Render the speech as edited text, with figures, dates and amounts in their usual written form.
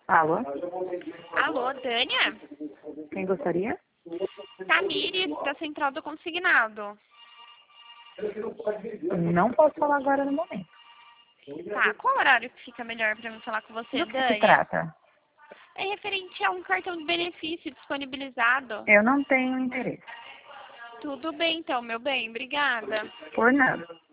Alô? Alô, Dânia? Quem gostaria? Tamires, da Central do Consignado. Não posso falar agora no momento. Tá, qual horário que fica melhor pra mim falar com você, Do que se Dânia? trata? É referente a um cartão de benefício disponibilizado. Eu não tenho interesse. Tudo bem então, meu bem, obrigada. Por nada.